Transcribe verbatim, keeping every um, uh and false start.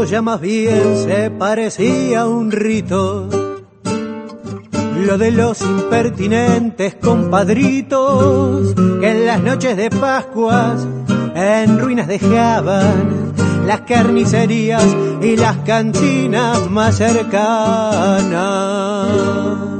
ya más bien se parecía a un rito, lo de los impertinentes compadritos que en las noches de Pascuas en ruinas dejaban las carnicerías y las cantinas más cercanas.